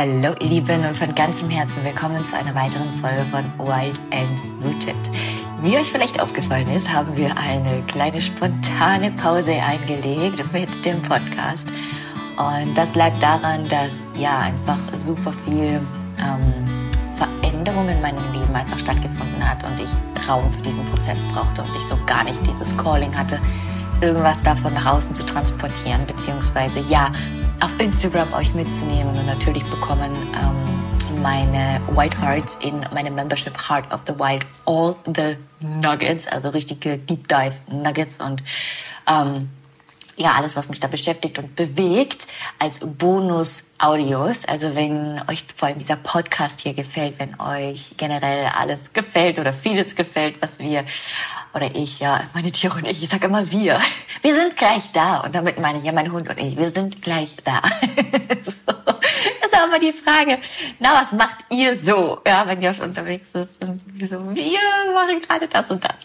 Hallo ihr Lieben und von ganzem Herzen willkommen zu einer weiteren Folge von Wild and Rooted. Wie euch vielleicht aufgefallen ist, haben wir eine kleine spontane Pause eingelegt mit dem Podcast. Und das lag daran, dass einfach super viel Veränderung in meinem Leben einfach stattgefunden hat und ich Raum für diesen Prozess brauchte und ich so gar nicht dieses Calling hatte, irgendwas davon nach außen zu transportieren, beziehungsweise auf Instagram euch mitzunehmen. Und natürlich bekommen meine White Hearts in meinem Membership Heart of the Wild all the Nuggets, also richtige Deep Dive Nuggets und alles, was mich da beschäftigt und bewegt, als Bonus-Audios. Also wenn euch vor allem dieser Podcast hier gefällt, wenn euch generell alles gefällt oder vieles gefällt, was wir oder ich, meine Tiere und ich sage immer wir sind gleich da. Und damit meine ich mein Hund und ich, wir sind gleich da. So. Das ist aber die Frage, was macht ihr so, wenn Josh unterwegs ist? Und so, wir machen gerade das und das.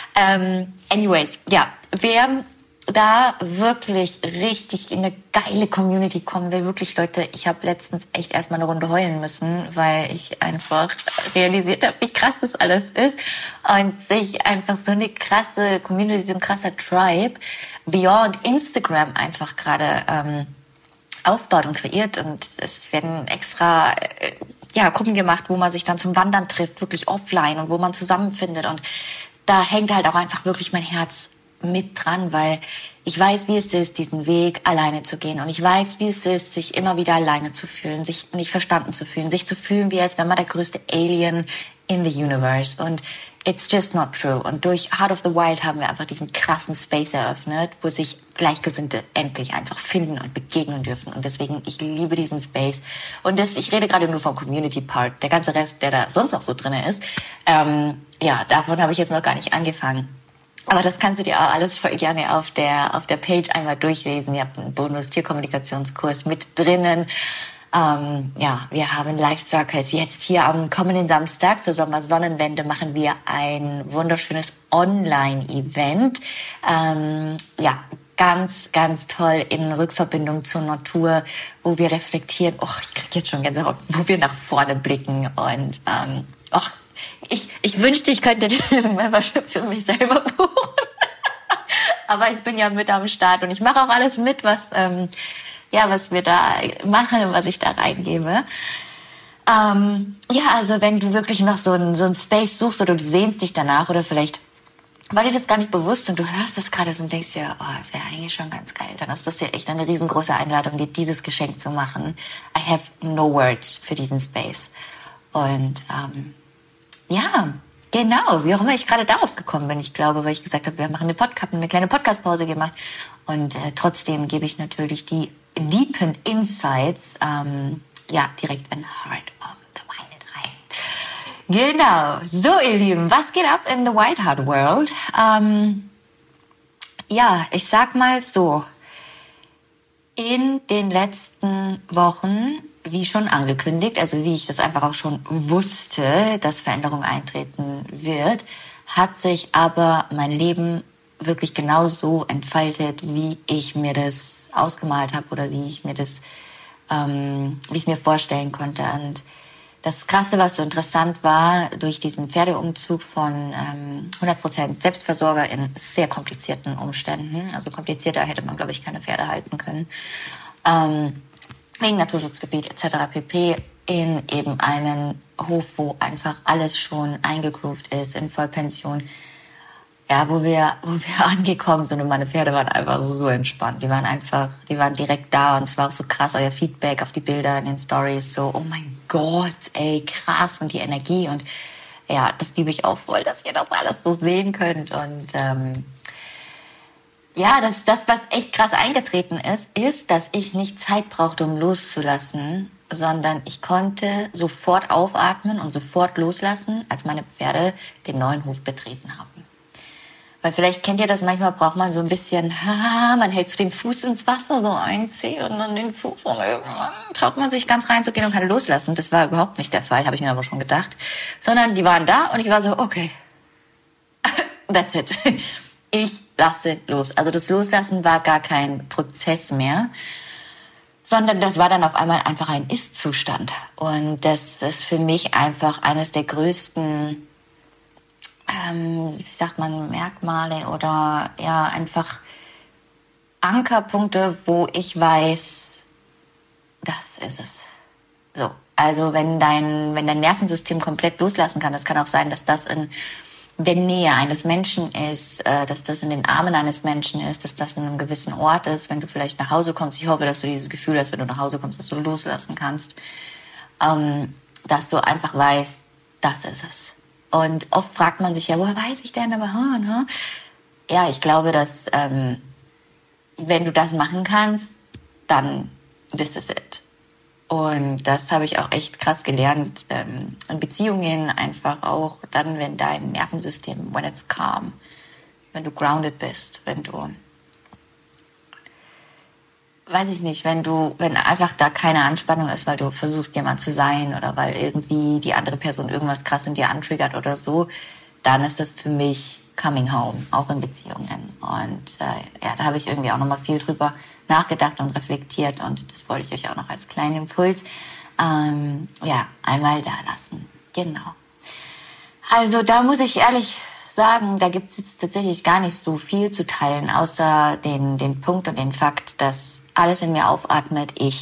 Wer da wirklich richtig in eine geile Community kommen will, wirklich Leute, ich habe letztens echt erstmal eine Runde heulen müssen, weil ich einfach realisiert habe, wie krass das alles ist und sich einfach so eine krasse Community, so ein krasser Tribe beyond Instagram einfach gerade aufbaut und kreiert und es werden extra Gruppen gemacht, wo man sich dann zum Wandern trifft, wirklich offline und wo man zusammenfindet und da hängt halt auch einfach wirklich mein Herz mit dran, weil ich weiß, wie es ist, diesen Weg alleine zu gehen und ich weiß, wie es ist, sich immer wieder alleine zu fühlen, sich nicht verstanden zu fühlen, sich zu fühlen, wie als wäre man der größte Alien in the universe und it's just not true. Und durch Heart of the Wild haben wir einfach diesen krassen Space eröffnet, wo sich Gleichgesinnte endlich einfach finden und begegnen dürfen und deswegen, ich liebe diesen Space und ich rede gerade nur vom Community Part, der ganze Rest, der da sonst noch so drin ist, davon habe ich jetzt noch gar nicht angefangen. Aber das kannst du dir auch alles voll gerne auf der Page einmal durchlesen. Ihr habt einen Bonus-Tierkommunikationskurs mit drinnen. Wir haben Life Circles. Jetzt hier am kommenden Samstag zur Sommersonnenwende machen wir ein wunderschönes Online-Event. Ganz, ganz toll in Rückverbindung zur Natur, wo wir reflektieren. Ich krieg jetzt schon Gänsehaut, wo wir nach vorne blicken und ich wünschte, ich könnte diesen Membership für mich selber buchen. Aber ich bin ja mit am Start und ich mache auch alles mit, was wir da machen und was ich da reingebe. Also wenn du wirklich noch so ein Space suchst oder du sehnst dich danach oder vielleicht war dir das gar nicht bewusst und du hörst das gerade so und denkst dir, das wäre eigentlich schon ganz geil. Dann ist das ja echt eine riesengroße Einladung, dir dieses Geschenk zu machen. I have no words für diesen Space. Und genau, wie auch immer ich gerade darauf gekommen bin. Ich glaube, weil ich gesagt habe, wir machen eine kleine Podcast-Pause gemacht. Und trotzdem gebe ich natürlich die deepen Insights direkt in Heart of the Wild rein. Genau, so ihr Lieben, was geht ab in the Wild Heart World? Ich sag mal so, in den letzten Wochen, wie schon angekündigt, also wie ich das einfach auch schon wusste, dass Veränderung eintreten wird, hat sich aber mein Leben wirklich genauso entfaltet, wie ich mir das ausgemalt habe oder wie ich es mir vorstellen konnte. Und das Krasse, was so interessant war, durch diesen Pferdeumzug von 100% Selbstversorger in sehr komplizierten Umständen, also komplizierter hätte man, glaube ich, keine Pferde halten können, wegen Naturschutzgebiet etc. pp. In eben einen Hof, wo einfach alles schon eingegroovt ist, in Vollpension. Wo wir angekommen sind und meine Pferde waren einfach so entspannt. Die waren direkt da und es war auch so krass, euer Feedback auf die Bilder in den Stories, so, oh mein Gott, ey, krass und die Energie und das liebe ich auch voll, dass ihr das alles so sehen könnt und das, was echt krass eingetreten ist, dass ich nicht Zeit brauchte, um loszulassen, sondern ich konnte sofort aufatmen und sofort loslassen, als meine Pferde den neuen Hof betreten haben. Weil vielleicht kennt ihr das, manchmal braucht man so ein bisschen, man hält so den Fuß ins Wasser, so ein Zeh und dann den Fuß und irgendwann traut man sich ganz reinzugehen und kann loslassen. Das war überhaupt nicht der Fall, habe ich mir aber schon gedacht. Sondern die waren da und ich war so, okay, that's it. Ich lasse los. Also das Loslassen war gar kein Prozess mehr, sondern das war dann auf einmal einfach ein Ist-Zustand. Und das ist für mich einfach eines der größten, wie sagt man, Merkmale oder ja, einfach Ankerpunkte, wo ich weiß, das ist es. So, also wenn dein Nervensystem komplett loslassen kann, das kann auch sein, dass das in der Nähe eines Menschen ist, dass das in den Armen eines Menschen ist, dass das in einem gewissen Ort ist, wenn du vielleicht nach Hause kommst. Ich hoffe, dass du dieses Gefühl hast, wenn du nach Hause kommst, dass du loslassen kannst, dass du einfach weißt, das ist es. Und oft fragt man sich ja, woher weiß ich denn? Aber ja, ich glaube, dass wenn du das machen kannst, dann this is it. Und das habe ich auch echt krass gelernt in Beziehungen, einfach auch dann, wenn dein Nervensystem, when it's calm, wenn du grounded bist, wenn du, weiß ich nicht, wenn einfach da keine Anspannung ist, weil du versuchst, jemand zu sein oder weil irgendwie die andere Person irgendwas krass in dir antriggert oder so, dann ist das für mich coming home, auch in Beziehungen. Und ja, da habe ich irgendwie auch nochmal viel drüber nachgedacht und reflektiert und das wollte ich euch auch noch als kleinen Impuls ja, einmal da lassen. Genau. Also da muss ich ehrlich sagen, da gibt es jetzt tatsächlich gar nicht so viel zu teilen, außer den Punkt und den Fakt, dass alles in mir aufatmet, ich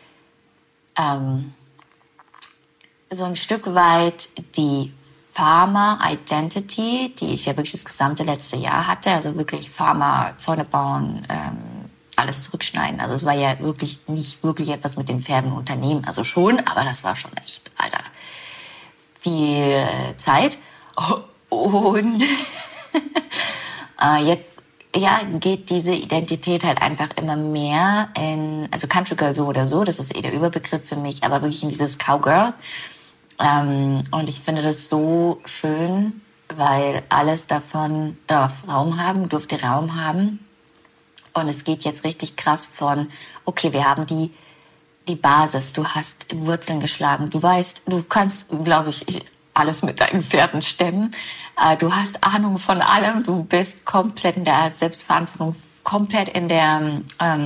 so ein Stück weit die Farmer-Identity, die ich ja wirklich das gesamte letzte Jahr hatte, also wirklich Farmer, Zäune bauen, alles zurückschneiden. Also es war ja wirklich nicht wirklich etwas mit den Pferden unternehmen. Also schon, aber das war schon echt, Alter, viel Zeit. Und jetzt ja, geht diese Identität halt einfach immer mehr in, also Country Girl so oder so, das ist der Überbegriff für mich, aber wirklich in dieses Cowgirl. Und ich finde das so schön, weil alles davon durfte Raum haben. Und es geht jetzt richtig krass von, okay, wir haben die Basis, du hast Wurzeln geschlagen, du weißt, du kannst, glaube ich, alles mit deinen Pferden stemmen. Du hast Ahnung von allem, du bist komplett in der Selbstverantwortung, komplett in der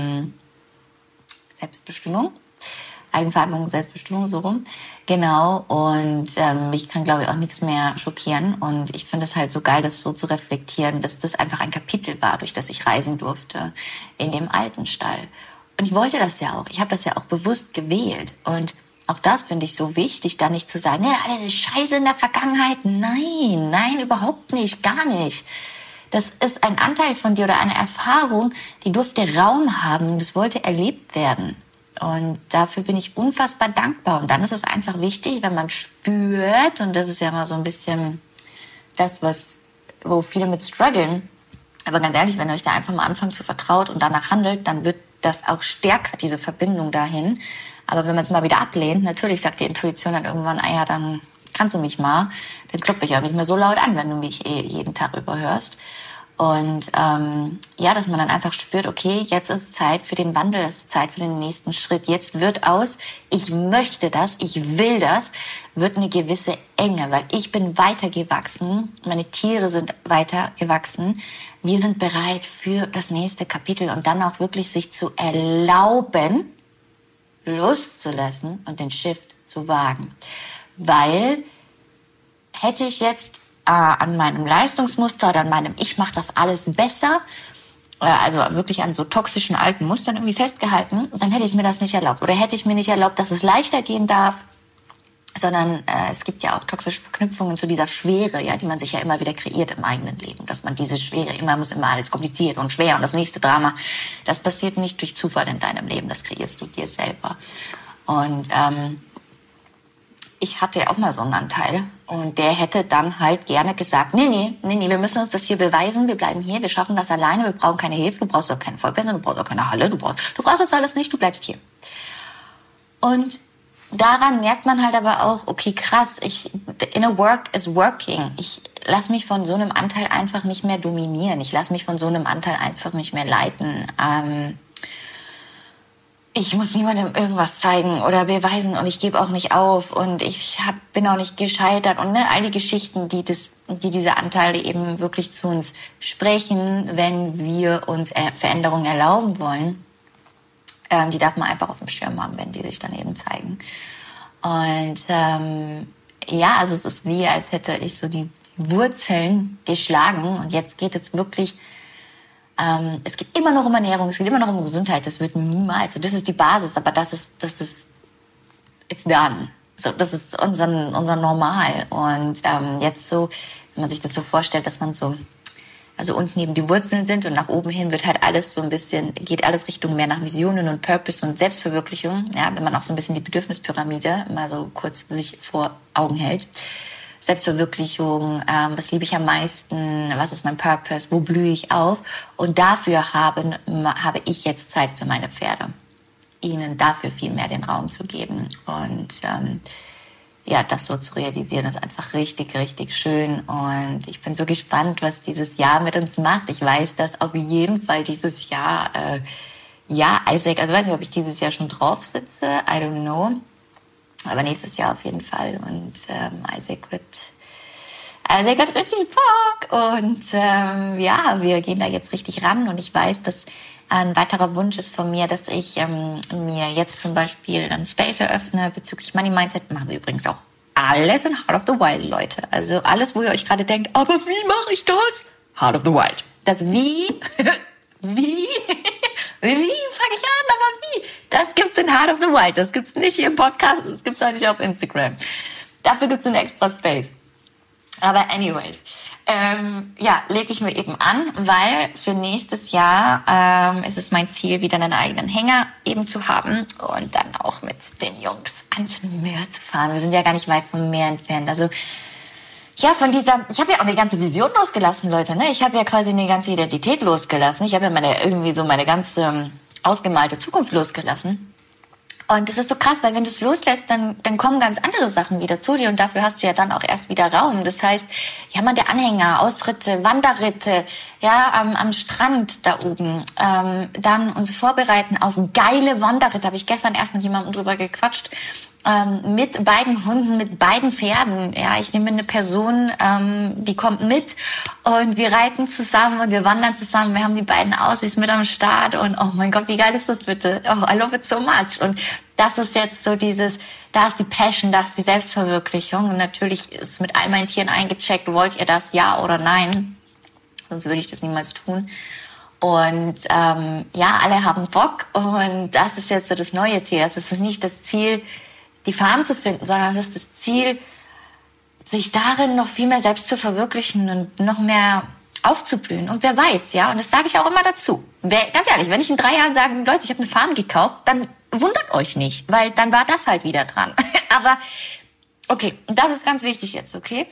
Selbstbestimmung. Eigenverantwortung, Selbstbestimmung, so rum. Genau, und mich kann, glaube ich, auch nichts mehr schockieren. Und ich finde es halt so geil, das so zu reflektieren, dass das einfach ein Kapitel war, durch das ich reisen durfte in dem alten Stall. Und ich wollte das ja auch. Ich habe das ja auch bewusst gewählt. Und auch das finde ich so wichtig, da nicht zu sagen, ja, alles ist scheiße in der Vergangenheit. Nein, überhaupt nicht, gar nicht. Das ist ein Anteil von dir oder eine Erfahrung, die durfte Raum haben. Das wollte erlebt werden. Und dafür bin ich unfassbar dankbar. Und dann ist es einfach wichtig, wenn man spürt, und das ist ja immer so ein bisschen das, wo viele mit strugglen. Aber ganz ehrlich, wenn ihr euch da einfach mal anfangt zu vertrauen und danach handelt, dann wird das auch stärker, diese Verbindung dahin. Aber wenn man es mal wieder ablehnt, natürlich sagt die Intuition dann irgendwann, ja, dann kannst du mich mal. Dann klopfe ich auch nicht mehr so laut an, wenn du mich jeden Tag überhörst. Und ja, dass man dann einfach spürt, okay, jetzt ist Zeit für den Wandel, es ist Zeit für den nächsten Schritt. Jetzt wird aus, ich möchte das, ich will das, wird eine gewisse Enge, weil ich bin weitergewachsen, meine Tiere sind weitergewachsen. Wir sind bereit für das nächste Kapitel und dann auch wirklich sich zu erlauben, loszulassen und den Shift zu wagen. Weil hätte ich jetzt an meinem Leistungsmuster oder an meinem Ich mache das alles besser, also wirklich an so toxischen alten Mustern irgendwie festgehalten, dann hätte ich mir das nicht erlaubt. Oder hätte ich mir nicht erlaubt, dass es leichter gehen darf, sondern es gibt ja auch toxische Verknüpfungen zu dieser Schwere, ja, die man sich ja immer wieder kreiert im eigenen Leben, dass man diese Schwere muss immer alles kompliziert und schwer und das nächste Drama, das passiert nicht durch Zufall in deinem Leben, das kreierst du dir selber. Und ich hatte auch mal so einen Anteil und der hätte dann halt gerne gesagt, nee, wir müssen uns das hier beweisen, wir bleiben hier, wir schaffen das alleine, wir brauchen keine Hilfe, du brauchst auch keine Vollpension, du brauchst auch keine Halle, du brauchst das alles nicht, du bleibst hier. Und daran merkt man halt aber auch, okay, krass, inner work is working. Ich lasse mich von so einem Anteil einfach nicht mehr dominieren, ich lasse mich von so einem Anteil einfach nicht mehr leiten. Ich muss niemandem irgendwas zeigen oder beweisen und ich gebe auch nicht auf und bin auch nicht gescheitert und all die Geschichten, die diese Anteile eben wirklich zu uns sprechen, wenn wir uns Veränderungen erlauben wollen. Die darf man einfach auf dem Schirm haben, wenn die sich dann eben zeigen. Und ja, also es ist wie, als hätte ich so die Wurzeln geschlagen. Und jetzt geht es wirklich, es geht immer noch um Ernährung, es geht immer noch um Gesundheit. Das wird niemals, so das ist die Basis, aber das ist it's done. So, das ist unser Normal. Und jetzt so, wenn man sich das so vorstellt, dass man so, also unten eben die Wurzeln sind und nach oben hin wird halt alles so ein bisschen, geht alles Richtung mehr nach Visionen und Purpose und Selbstverwirklichung. Ja, wenn man auch so ein bisschen die Bedürfnispyramide mal so kurz sich vor Augen hält. Selbstverwirklichung, was liebe ich am meisten, was ist mein Purpose, wo blühe ich auf? Und dafür habe ich jetzt Zeit für meine Pferde. Ihnen dafür viel mehr den Raum zu geben. Und ja, das so zu realisieren, ist einfach richtig, richtig schön. Und ich bin so gespannt, was dieses Jahr mit uns macht. Ich weiß, dass auf jeden Fall dieses Jahr, Isaac, also ich weiß nicht, ob ich dieses Jahr schon drauf sitze, I don't know. Aber nächstes Jahr auf jeden Fall. Und Isaac hat richtig Bock. Und ja, wir gehen da jetzt richtig ran. Und ich weiß, dass ein weiterer Wunsch ist von mir, dass ich mir jetzt zum Beispiel einen Space eröffne bezüglich Money Mindset. Machen wir übrigens auch alles in Heart of the Wild, Leute. Also alles, wo ihr euch gerade denkt, aber wie mache ich das? Heart of the Wild. Das Wie, wie fange ich an, aber wie? Das gibt's in Heart of the Wild. Das gibt's nicht hier im Podcast, das gibt's auch nicht auf Instagram. Dafür gibt's einen extra Space. Aber anyways, ja, lege ich mir eben an, weil für nächstes Jahr ist es mein Ziel, wieder einen eigenen Hänger eben zu haben und dann auch mit den Jungs ans Meer zu fahren. Wir sind ja gar nicht weit vom Meer entfernt. Also ja, ich habe ja auch eine ganze Vision losgelassen, Leute. Ne? Ich habe ja quasi eine ganze Identität losgelassen. Ich habe ja meine ganze ausgemalte Zukunft losgelassen. Und das ist so krass, weil wenn du es loslässt, dann kommen ganz andere Sachen wieder zu dir und dafür hast du ja dann auch erst wieder Raum. Das heißt, ja, der Anhänger, Ausritte, Wanderritte, ja, am Strand da oben, dann uns vorbereiten auf geile Wanderritte. Habe ich gestern erst mit jemandem drüber gequatscht. Mit beiden Hunden, mit beiden Pferden. Ja, ich nehme eine Person, die kommt mit und wir reiten zusammen und wir wandern zusammen. Wir haben die beiden Aussies mit am Start und oh mein Gott, wie geil ist das bitte? Oh, I love it so much. Und das ist jetzt so da ist die Passion, da ist die Selbstverwirklichung. Und natürlich ist mit all meinen Tieren eingecheckt, wollt ihr das, ja oder nein? Sonst würde ich das niemals tun. Und ja, alle haben Bock und das ist jetzt so das neue Ziel. Das ist nicht das Ziel, die Farm zu finden, sondern es ist das Ziel, sich darin noch viel mehr selbst zu verwirklichen und noch mehr aufzublühen. Und wer weiß, ja, und das sage ich auch immer dazu. Ganz ehrlich, wenn ich in 3 Jahren sage, Leute, ich habe eine Farm gekauft, dann wundert euch nicht, weil dann war das halt wieder dran. Aber okay, das ist ganz wichtig jetzt, okay?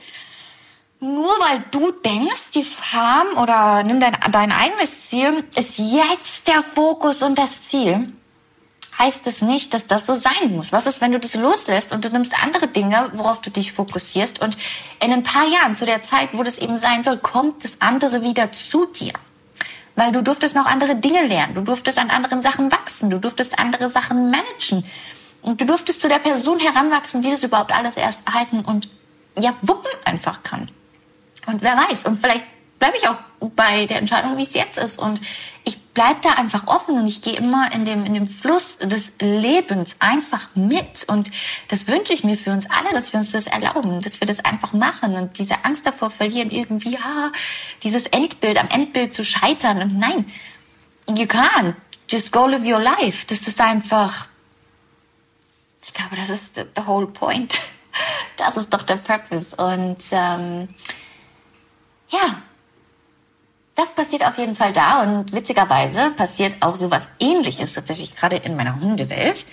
Nur weil du denkst, die Farm oder nimm dein eigenes Ziel, ist jetzt der Fokus und das Ziel, heißt es nicht, dass das so sein muss. Was ist, wenn du das loslässt und du nimmst andere Dinge, worauf du dich fokussierst und in ein paar Jahren, zu der Zeit, wo das eben sein soll, kommt das andere wieder zu dir. Weil du durftest noch andere Dinge lernen, du durftest an anderen Sachen wachsen, du durftest andere Sachen managen und du durftest zu der Person heranwachsen, die das überhaupt alles erst erhalten und ja, wuppen einfach kann. Und wer weiß, und vielleicht bleibe ich auch bei der Entscheidung, wie es jetzt ist. Und ich bleibe da einfach offen und ich gehe immer in dem Fluss des Lebens einfach mit. Und das wünsche ich mir für uns alle, dass wir uns das erlauben, dass wir das einfach machen und diese Angst davor verlieren, irgendwie, dieses Endbild, am Endbild zu scheitern. Und nein, you can't. Just go live your life. Das ist einfach, ich glaube, das ist the whole point. Das ist doch der Purpose. Und ja, das passiert auf jeden Fall da und witzigerweise passiert auch sowas Ähnliches tatsächlich gerade in meiner Hundewelt,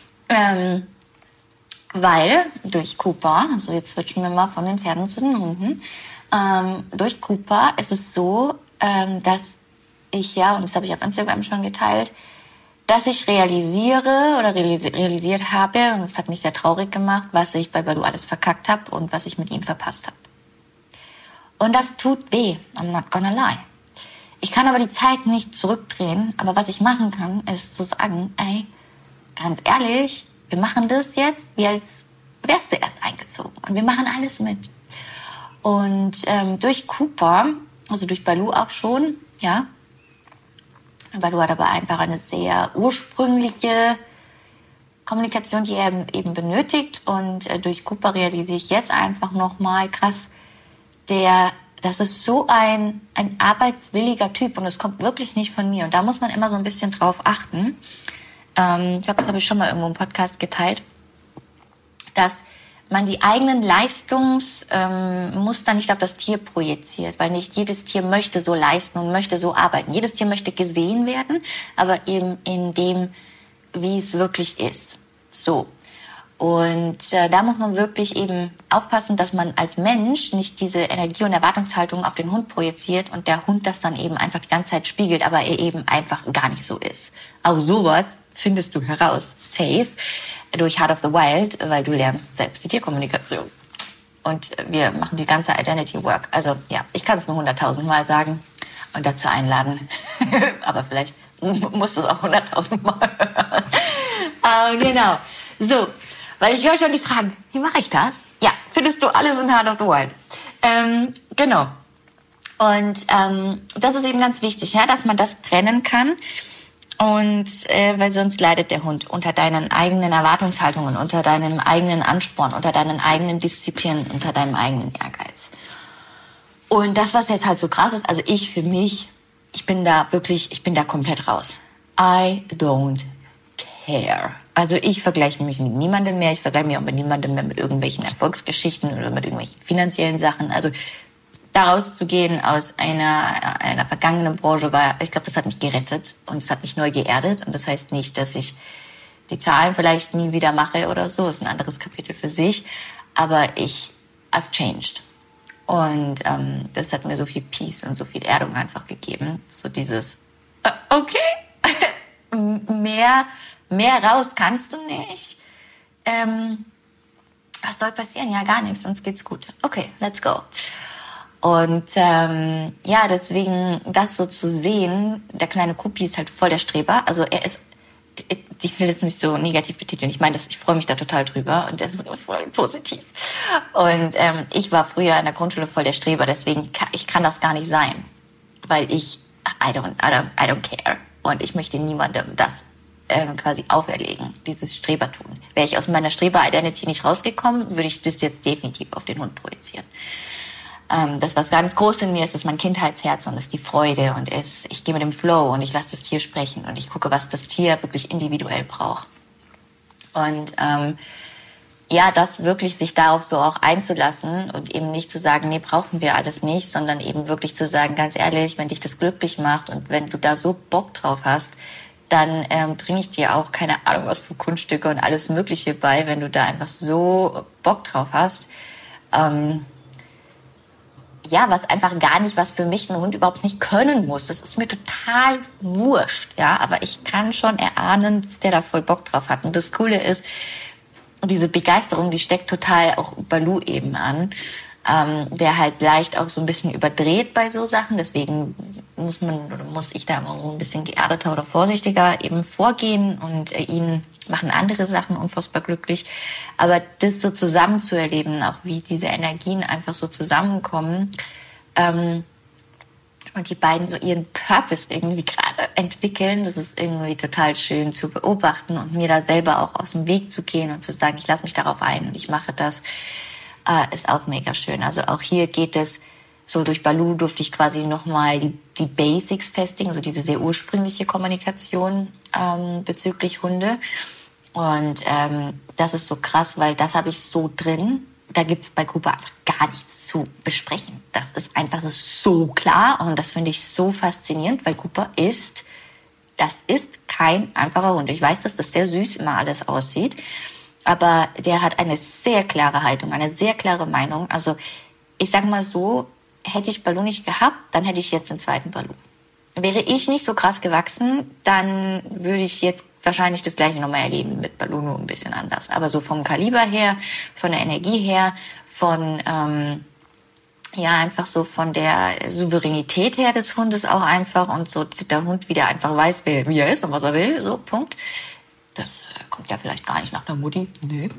weil durch Cooper, also jetzt switchen wir mal von den Pferden zu den Hunden, durch Cooper ist es so, dass ich ja, und das habe ich auf Instagram schon geteilt, dass ich realisiert habe, und das hat mich sehr traurig gemacht, was ich bei Baloo alles verkackt habe und was ich mit ihm verpasst habe. Und das tut weh, I'm not gonna lie. Ich kann aber die Zeit nicht zurückdrehen, aber was ich machen kann, ist zu sagen, ey, ganz ehrlich, wir machen das jetzt, wie als wärst du erst eingezogen. Und wir machen alles mit. Und durch Cooper, also durch Baloo auch schon, ja, Baloo hat aber einfach eine sehr ursprüngliche Kommunikation, die er eben benötigt. Und durch Cooper realisiere ich jetzt einfach nochmal, krass, das ist so ein arbeitswilliger Typ und es kommt wirklich nicht von mir. Und da muss man immer so ein bisschen drauf achten. Ich glaube, das habe ich schon mal irgendwo im Podcast geteilt, dass man die eigenen Leistungsmuster nicht auf das Tier projiziert, weil nicht jedes Tier möchte so leisten und möchte so arbeiten. Jedes Tier möchte gesehen werden, aber eben in dem, wie es wirklich ist. So. Und da muss man wirklich eben aufpassen, dass man als Mensch nicht diese Energie- und Erwartungshaltung auf den Hund projiziert und der Hund das dann eben einfach die ganze Zeit spiegelt, aber er eben einfach gar nicht so ist. Auch sowas findest du heraus, safe, durch Heart of the Wild, weil du lernst selbst die Tierkommunikation. Und wir machen die ganze Identity Work. Also ja, ich kann es nur 100.000 Mal sagen und dazu einladen. Aber vielleicht musst du es auch 100.000 Mal hören. Genau. So. Weil ich höre schon die Fragen, wie mache ich das? Ja, findest du alles in Heart of the Wild. Genau. Und das ist eben ganz wichtig, ja, dass man das trennen kann. Und weil sonst leidet der Hund unter deinen eigenen Erwartungshaltungen, unter deinem eigenen Ansporn, unter deinen eigenen Disziplinen, unter deinem eigenen Ehrgeiz. Und das, was jetzt halt so krass ist, also ich bin da komplett raus. I don't care. Also ich vergleiche mich mit niemandem mehr. Ich vergleiche mich auch mit niemandem mehr mit irgendwelchen Erfolgsgeschichten oder mit irgendwelchen finanziellen Sachen. Also da rauszugehen aus einer vergangenen Branche ich glaube, das hat mich gerettet und es hat mich neu geerdet. Und das heißt nicht, dass ich die Zahlen vielleicht nie wieder mache oder so. Das ist ein anderes Kapitel für sich. Aber I've changed. Und das hat mir so viel Peace und so viel Erdung einfach gegeben. So dieses, okay, mehr raus kannst du nicht. Was soll passieren? Ja, gar nichts, sonst geht's gut. Okay, let's go. Und deswegen das so zu sehen, der kleine Kupi ist halt voll der Streber. Also ich will das nicht so negativ betiteln. Ich meine, ich freue mich da total drüber und das ist voll positiv. Und ich war früher in der Grundschule voll der Streber, deswegen ich kann das gar nicht sein, weil I don't care und ich möchte niemandem das quasi auferlegen, dieses Strebertum. Wäre ich aus meiner Streber-Identity nicht rausgekommen, würde ich das jetzt definitiv auf den Hund projizieren. Das, was ganz groß in mir ist mein Kindheitsherz und ist die Freude und ich gehe mit dem Flow und ich lasse das Tier sprechen und ich gucke, was das Tier wirklich individuell braucht. Und das wirklich sich darauf so auch einzulassen und eben nicht zu sagen, nee, brauchen wir alles nicht, sondern eben wirklich zu sagen, ganz ehrlich, wenn dich das glücklich macht und wenn du da so Bock drauf hast, dann bringe ich dir auch keine Ahnung was für Kunststücke und alles Mögliche bei, wenn du da einfach so Bock drauf hast. Was für mich ein Hund überhaupt nicht können muss. Das ist mir total wurscht, ja. Aber ich kann schon erahnen, dass der da voll Bock drauf hat. Und das Coole ist, diese Begeisterung, die steckt total auch Baloo eben an, der halt leicht auch so ein bisschen überdreht bei so Sachen. Deswegen muss ich da immer so ein bisschen geerdeter oder vorsichtiger eben vorgehen und ihn machen andere Sachen unfassbar glücklich. Aber das so zusammen zu erleben, auch wie diese Energien einfach so zusammenkommen und die beiden so ihren Purpose irgendwie gerade entwickeln, das ist irgendwie total schön zu beobachten und mir da selber auch aus dem Weg zu gehen und zu sagen, ich lasse mich darauf ein und ich mache das, ist auch mega schön. Also auch hier geht es so, durch Baloo durfte ich quasi nochmal die Basics festigen, so diese sehr ursprüngliche Kommunikation bezüglich Hunde. Und das ist so krass, weil das habe ich so drin. Da gibt's bei Cooper einfach gar nichts zu besprechen. Das ist so klar und das finde ich so faszinierend, weil Cooper ist kein einfacher Hund. Ich weiß, dass das sehr süß immer alles aussieht, aber der hat eine sehr klare Haltung, eine sehr klare Meinung. Also ich sag mal so, hätte ich Baloo nicht gehabt, dann hätte ich jetzt einen zweiten Baloo. Wäre ich nicht so krass gewachsen, dann würde ich jetzt wahrscheinlich das Gleiche nochmal erleben mit Baloo, nur ein bisschen anders. Aber so vom Kaliber her, von der Energie her, von einfach so von der Souveränität her des Hundes auch einfach und so der Hund wieder einfach weiß, wie er ist und was er will, so, Punkt. Das kommt ja vielleicht gar nicht nach der Mutti. Nee.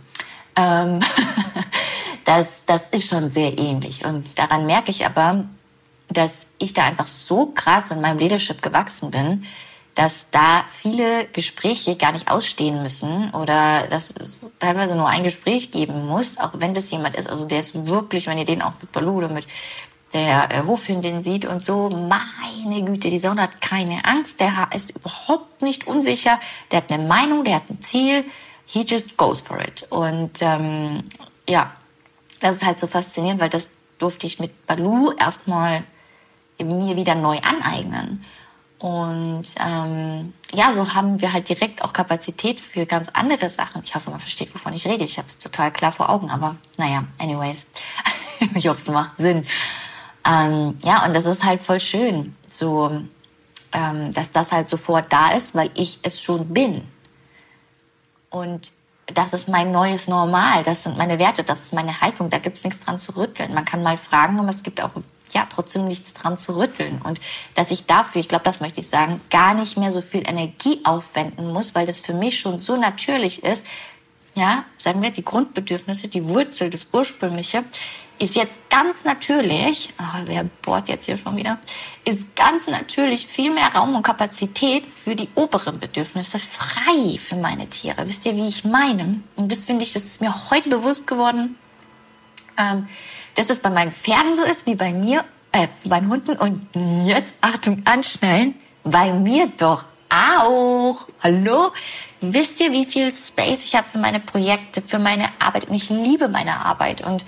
Das ist schon sehr ähnlich. Und daran merke ich aber, dass ich da einfach so krass in meinem Leadership gewachsen bin, dass da viele Gespräche gar nicht ausstehen müssen oder dass es teilweise nur ein Gespräch geben muss, auch wenn das jemand ist, also der ist wirklich, wenn ihr den auch mit Baloo oder mit der Hofhündin sieht und so, meine Güte, die Sonne hat keine Angst, der ist überhaupt nicht unsicher, der hat eine Meinung, der hat ein Ziel, he just goes for it. Und ja, das ist halt so faszinierend, weil das durfte ich mit Baloo erstmal mir wieder neu aneignen. Und ja, so haben wir halt direkt auch Kapazität für ganz andere Sachen. Ich hoffe, man versteht, wovon ich rede. Ich habe es total klar vor Augen, aber naja, anyways. Ich hoffe, es macht Sinn. Ja, und das ist halt voll schön, so, dass das halt sofort da ist, weil ich es schon bin. Und das ist mein neues Normal, das sind meine Werte, das ist meine Haltung, da gibt's nichts dran zu rütteln. Man kann mal fragen, aber es gibt auch ja trotzdem nichts dran zu rütteln. Und dass ich dafür, ich glaube, das möchte ich sagen, gar nicht mehr so viel Energie aufwenden muss, weil das für mich schon so natürlich ist. Ja, sagen wir, die Grundbedürfnisse, die Wurzel, das Ursprüngliche, ist jetzt ganz natürlich, wer bohrt jetzt hier schon wieder, ist ganz natürlich viel mehr Raum und Kapazität für die oberen Bedürfnisse frei für meine Tiere. Wisst ihr, wie ich meine? Und das finde ich, das ist mir heute bewusst geworden, dass es bei meinen Pferden so ist, wie bei mir, bei meinen Hunden. Und jetzt, Achtung, anschnallen, bei mir doch auch. Hallo? Wisst ihr, wie viel Space ich habe für meine Projekte, für meine Arbeit? Und ich liebe meine Arbeit. Und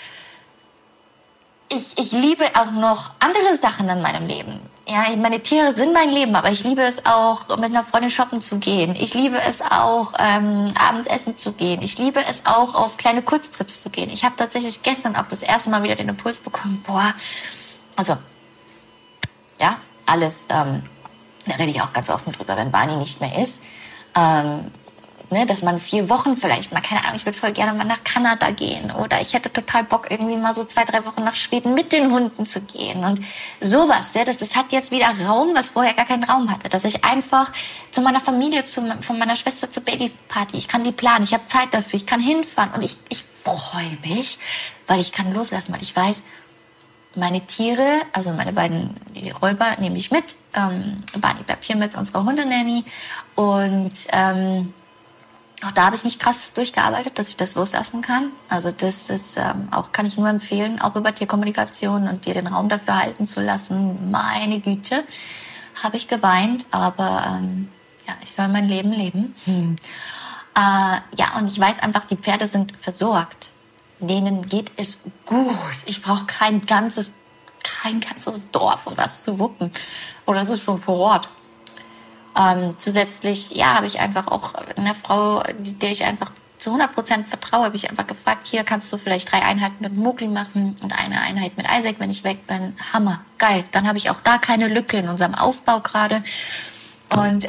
ich liebe auch noch andere Sachen in meinem Leben. Ja, meine Tiere sind mein Leben, aber ich liebe es auch, mit einer Freundin shoppen zu gehen. Ich liebe es auch, abends essen zu gehen. Ich liebe es auch, auf kleine Kurztrips zu gehen. Ich habe tatsächlich gestern auch das erste Mal wieder den Impuls bekommen, also, ja, alles, da rede ich auch ganz offen drüber, wenn Barney nicht mehr ist, dass man 4 Wochen vielleicht mal, keine Ahnung, ich würde voll gerne mal nach Kanada gehen oder ich hätte total Bock, irgendwie mal so 2-3 Wochen nach Schweden mit den Hunden zu gehen und sowas. Ja, das hat jetzt wieder Raum, was vorher gar keinen Raum hatte, dass ich einfach zu meiner Familie, von meiner Schwester zur Babyparty, ich kann die planen, ich habe Zeit dafür, ich kann hinfahren und ich freue mich, weil ich kann loslassen, weil ich weiß, meine Tiere, also meine beiden, die Räuber, nehme ich mit. Barney bleibt hier mit unserer Hundenanny und auch da habe ich mich krass durchgearbeitet, dass ich das loslassen kann. Also das ist auch, kann ich nur empfehlen, auch über Tierkommunikation und dir den Raum dafür halten zu lassen. Meine Güte, habe ich geweint, aber ja, ich soll mein Leben leben. Ja, und ich weiß einfach, die Pferde sind versorgt. Denen geht es gut. Ich brauche kein ganzes Dorf, um das zu wuppen. Oder das ist schon vor Ort. Zusätzlich, ja, habe ich einfach auch eine Frau, der ich einfach zu 100% vertraue, habe ich einfach gefragt, hier kannst du vielleicht 3 Einheiten mit Mowgli machen und eine Einheit mit Isaac, wenn ich weg bin. Hammer, geil. Dann habe ich auch da keine Lücke in unserem Aufbau gerade. Und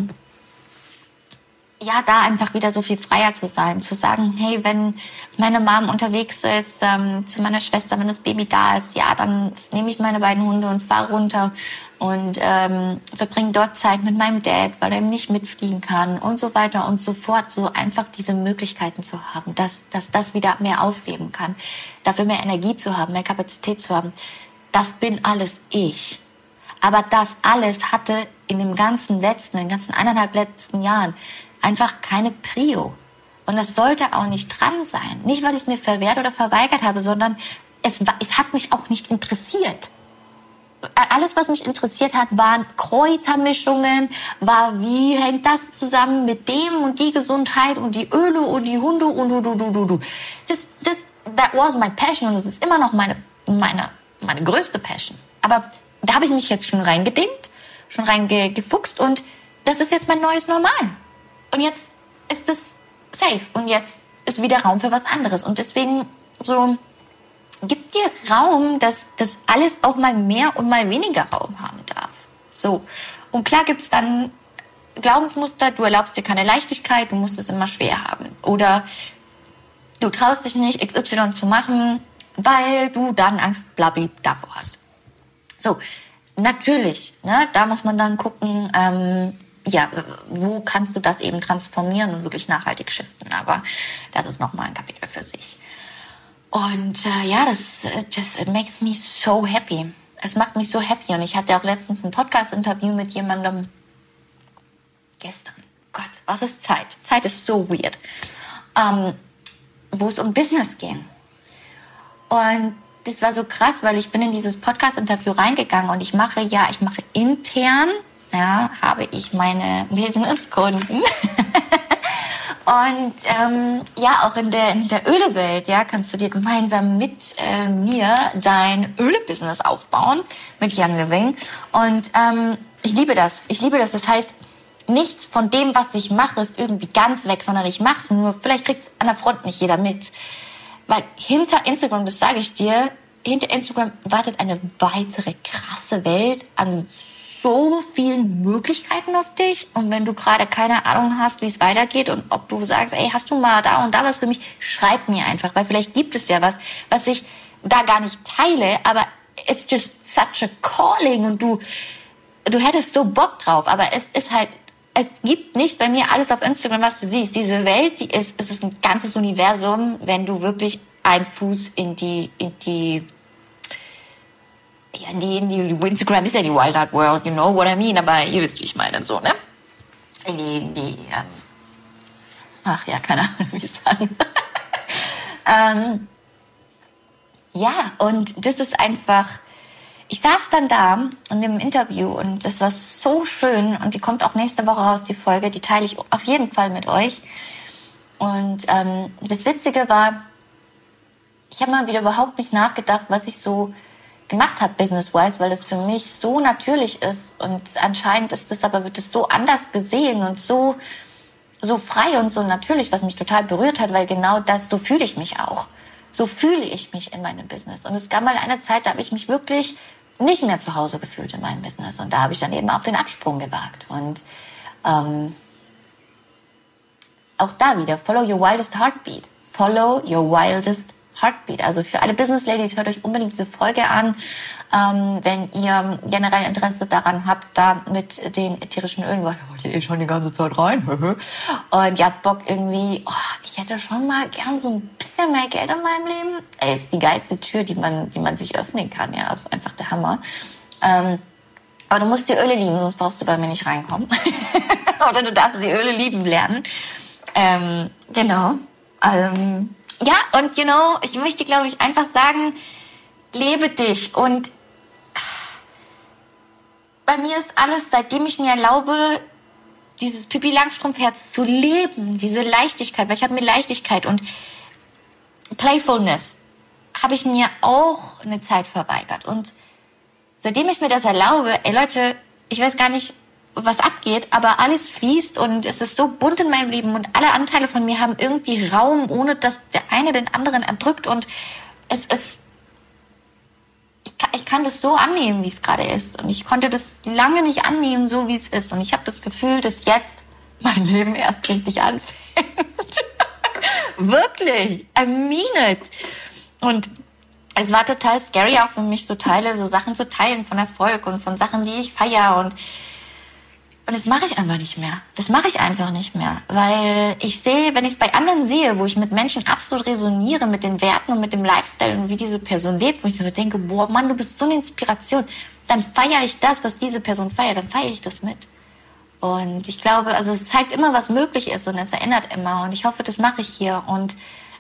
ja, da einfach wieder so viel freier zu sein, zu sagen, hey, wenn meine Mom unterwegs ist, zu meiner Schwester, wenn das Baby da ist, ja, dann nehme ich meine beiden Hunde und fahre runter und verbringe dort Zeit mit meinem Dad, weil er eben nicht mitfliegen kann und so weiter und so fort. So einfach diese Möglichkeiten zu haben, dass das wieder mehr aufleben kann, dafür mehr Energie zu haben, mehr Kapazität zu haben. Das bin alles ich. Aber das alles hatte in den ganzen 1,5 letzten Jahren einfach keine Prio. Und es sollte auch nicht dran sein. Nicht, weil ich es mir verwehrt oder verweigert habe, sondern es hat mich auch nicht interessiert. Alles, was mich interessiert hat, waren Kräutermischungen, war, wie hängt das zusammen mit dem und die Gesundheit und die Öle und die Hunde und du. That was my passion und das ist immer noch meine größte Passion. Aber da habe ich mich jetzt schon reingedingt, schon reingefuchst und das ist jetzt mein neues Normal. Und jetzt ist es safe und jetzt ist wieder Raum für was anderes. Und deswegen so, gib dir Raum, dass das alles auch mal mehr und mal weniger Raum haben darf. So. Und klar gibt's dann Glaubensmuster, du erlaubst dir keine Leichtigkeit, du musst es immer schwer haben. Oder du traust dich nicht, XY zu machen, weil du dann Angst, blabli, davor hast. So, natürlich, ne, da muss man dann gucken, ja, wo kannst du das eben transformieren und wirklich nachhaltig shiften. Aber das ist nochmal ein Kapitel für sich. Und ja, it makes me so happy. Es macht mich so happy. Und ich hatte auch letztens ein Podcast-Interview mit jemandem, gestern. Gott, was ist Zeit? Zeit ist so weird. Wo es um Business ging. Und das war so krass, weil ich bin in dieses Podcast-Interview reingegangen und ich mache intern, habe ich meine Businesskunden. Und auch in der Ölewelt, kannst du dir gemeinsam mit mir dein Öle-Business aufbauen mit Young Living. Und ich liebe das. Das heißt, nichts von dem, was ich mache, ist irgendwie ganz weg, sondern ich mache es nur. Vielleicht kriegt es an der Front nicht jeder mit. Weil hinter Instagram, das sage ich dir, hinter Instagram wartet eine weitere krasse Welt an so vielen Möglichkeiten auf dich. Und wenn du gerade keine Ahnung hast, wie es weitergeht und ob du sagst, ey, hast du mal da und da was für mich, schreib mir einfach. Weil vielleicht gibt es ja was ich da gar nicht teile, aber it's just such a calling und du hättest so Bock drauf. Aber es ist halt, es gibt nicht bei mir alles auf Instagram, was du siehst. Diese Welt, es ist ein ganzes Universum, wenn du wirklich einen Fuß in die Instagram ist ja die Wild Art World, you know what I mean, aber ihr wisst, wie ich meine, so, ne? Keine Ahnung, wie ich sagen. Und das ist einfach, ich saß dann da in dem Interview und das war so schön und die kommt auch nächste Woche raus, die Folge, die teile ich auf jeden Fall mit euch. Und das Witzige war, ich habe mal wieder überhaupt nicht nachgedacht, was ich so gemacht habe, business-wise, weil das für mich so natürlich ist und anscheinend wird es so anders gesehen und so frei und so natürlich, was mich total berührt hat, weil genau das, so fühle ich mich auch. So fühle ich mich in meinem Business. Und es gab mal eine Zeit, da habe ich mich wirklich nicht mehr zu Hause gefühlt in meinem Business und da habe ich dann eben auch den Absprung gewagt und auch da wieder, follow your wildest heartbeat. Follow your wildest Heartbeat. Also für alle Business Ladies, hört euch unbedingt diese Folge an, wenn ihr generell Interesse daran habt, da mit den ätherischen Ölen, weil da wollt ihr schon die ganze Zeit rein. Und ihr habt Bock irgendwie, ich hätte schon mal gern so ein bisschen mehr Geld in meinem Leben. Ist die geilste Tür, die man sich öffnen kann. Ja, ist einfach der Hammer. Aber du musst die Öle lieben, sonst brauchst du bei mir nicht reinkommen. Oder du darfst die Öle lieben lernen. Genau. Und ich möchte, glaube ich, einfach sagen, lebe dich. Und bei mir ist alles, seitdem ich mir erlaube, dieses Pippi Langstrumpf-Herz zu leben, diese Leichtigkeit, weil ich habe mir Leichtigkeit und Playfulness habe ich mir auch eine Zeit verweigert. Und seitdem ich mir das erlaube, ey Leute, ich weiß gar nicht, was abgeht, aber alles fließt und es ist so bunt in meinem Leben und alle Anteile von mir haben irgendwie Raum, ohne dass der eine den anderen erdrückt und ich kann das so annehmen, wie es gerade ist und ich konnte das lange nicht annehmen, so wie es ist und ich habe das Gefühl, dass jetzt mein Leben erst richtig anfängt. Wirklich, I mean it. Und es war total scary auch für mich, so Sachen zu teilen von Erfolg und von Sachen, die ich feiere und das mache ich einfach nicht mehr. Das mache ich einfach nicht mehr. Weil ich sehe, wenn ich es bei anderen sehe, wo ich mit Menschen absolut resoniere, mit den Werten und mit dem Lifestyle und wie diese Person lebt, wo ich so denke, boah, Mann, du bist so eine Inspiration, dann feiere ich das, was diese Person feiert, dann feiere ich das mit. Und ich glaube, also es zeigt immer, was möglich ist und es erinnert immer. Und ich hoffe, das mache ich hier. Und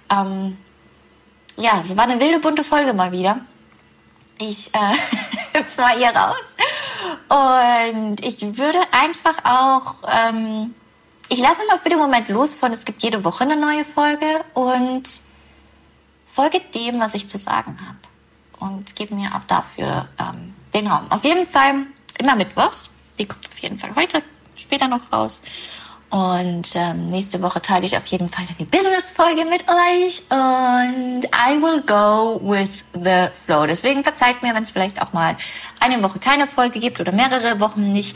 es war eine wilde, bunte Folge mal wieder. Ich hüpfe mal hier raus. Und ich würde einfach auch, ich lasse mal für den Moment los von, es gibt jede Woche eine neue Folge und folge dem, was ich zu sagen habe. Und gebe mir auch dafür den Raum. Auf jeden Fall immer mittwochs. Die kommt auf jeden Fall heute, später noch raus. Und nächste Woche teile ich auf jeden Fall dann die Business-Folge mit euch. Und I will go with the flow. Deswegen verzeiht mir, wenn es vielleicht auch mal eine Woche keine Folge gibt oder mehrere Wochen nicht.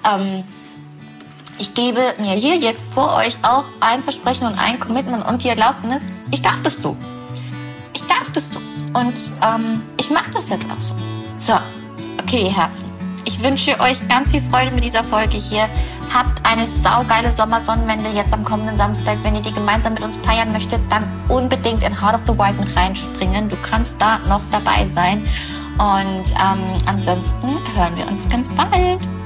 Ich gebe mir hier jetzt vor euch auch ein Versprechen und ein Commitment und die Erlaubnis, ich darf das so. Ich darf das so. Und ich mache das jetzt auch so. So, okay, ihr Herzen. Ich wünsche euch ganz viel Freude mit dieser Folge hier. Habt eine saugeile Sommersonnenwende jetzt am kommenden Samstag. Wenn ihr die gemeinsam mit uns feiern möchtet, dann unbedingt in Heart of the Wild mit reinspringen. Du kannst da noch dabei sein. Und ansonsten hören wir uns ganz bald.